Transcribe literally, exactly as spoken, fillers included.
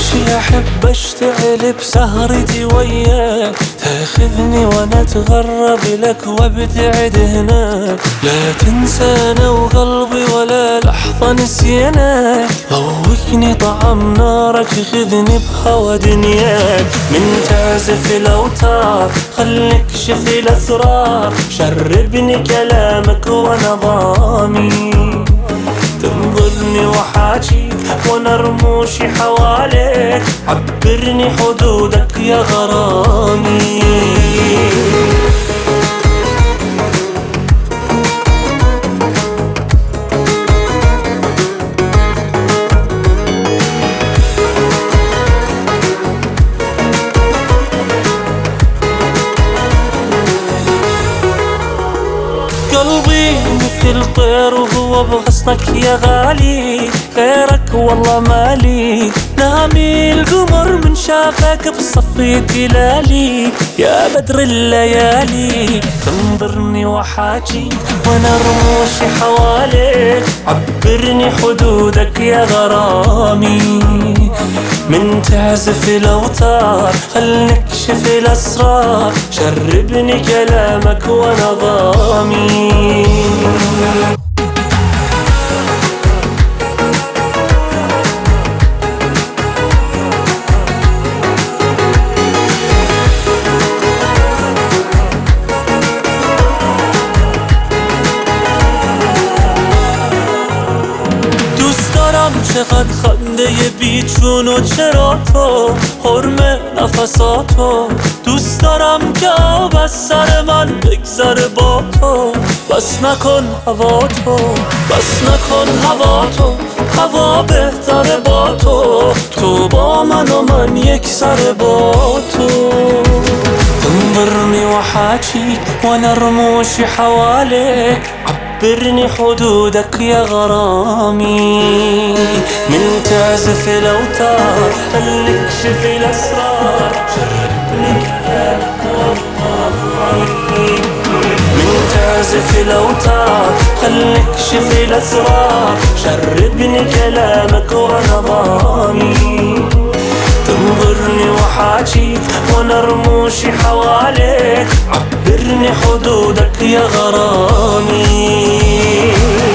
شي أحب أشتعل بسهرتي وياك، تاخذني وانا اتغرب لك وابتعد هناك. لا تنسانا وقلبي ولا لحظة نسيناك، ذوقني طعم نارك خذني بهوى دنياك. من تعزف الأوتار خليك شف الأسرار، شربني كلامك وانا ضامي، تنظرني وحاجيك وانا رموشي حواليك، عبرني حدودك يا غرامي. قلبي مثل طير وهو بغصنك يا غالي، غيرك والله مالي. نامي القمر من شافك بصفي تلالي، يا بدر الليالي تنظرني وحاجيك وانا رموشي حواليك، عبرني حدودك يا غرامي. من تعزف الأوتار خل نكشف الأسرار، شربني كلامك وانا ضامي. چقدر خنده بی چون و چرا تو، حرم نفساتو دوست دارم که آب از سر من بگذره با تو. بس نکن هوا تو، بس نکن هوا تو، هوا بهتره با تو، تو با من و من یک سر با تو. تنظرني وحاجيك وانا رموشي حواليك، عبرني حدودك يا غرامي. من تعزف الأوتار خليك شف الأسرار، شربني كلامك وضامي. من تعزف الأوتار خليك شف الأسرار، شربني كلامك وانا ضامي. تنظرني وحاجيك وانا رموشي حواليك، عبرني حدودك يا غرامي.